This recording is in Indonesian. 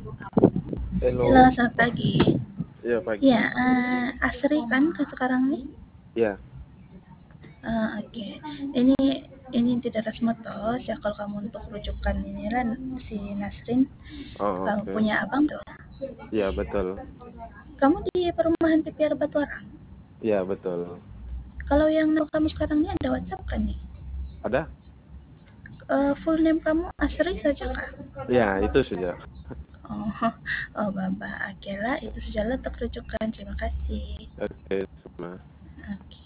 Halo, Hello, selamat pagi. ya pagi. Ya, Asri kan sekarang nih? Ya, Oke. Ini ini tidak resmi toh, ya kalau kamu untuk rujukan ini lah si Nasrin, oh kamu oke. punya abang tuh. Ya betul. Kamu di perumahan PPR Batuarang. Ya betul. Kalau yang nama kamu sekarang ini ada WhatsApp kan nih? Ada? Full name kamu Asri saja kah? Ya itu saja. Oh, oh Baba. Oke lah, itu sajalah untuk rujukan. Terima kasih. Oke, sama. Oke.